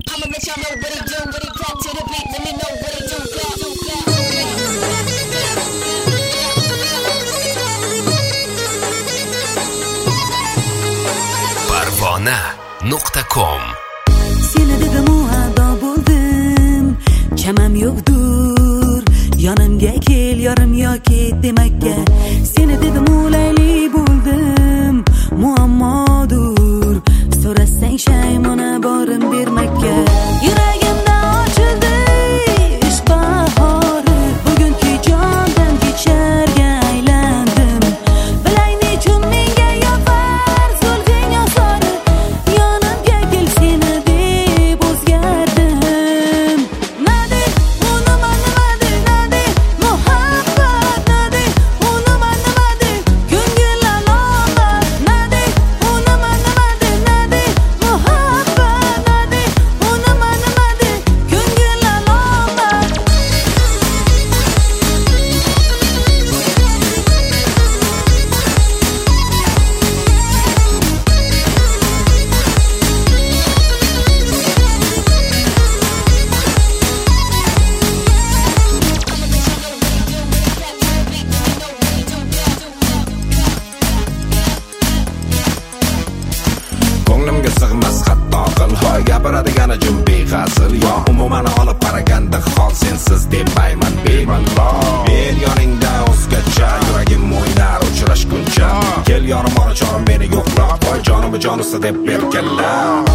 I'ma let y'all know what he do, what he got to the beat. Let me know what he do, Parvona.com Seni dedim o ado bo'ldim, chamam yo'qdur. Yonimga kel, yorim yoki demakka. Seni dedim o'layli bo'ldim, muammodur. So'rasang shaymona borim bermakka. Yuragimda ochildi ishq bahori. Bugungi jondan kecharga aylandim. Bilay nechun menga yoqar zulfing osori. Yonimga kel seni deb o'zgardim. Nade unuma nimade, nade muhabbat, nade unuma nimade, ko'ngil alomat. Nade unuma nimade, nade muhabbat, nade unuma nimade, ko'ngil alomat. Ko'nglimga sig'mas hatto qilhoy gapiradigan jim behasil yo umuman olib qaraganda hol sensiz demayman bemalol. Men yoningda o'zgacha yuragim o'ynar uchrashguncha. Kel yorim ora chorim meni yo'qlab qo'y jonimni jonisi deb berkanlar.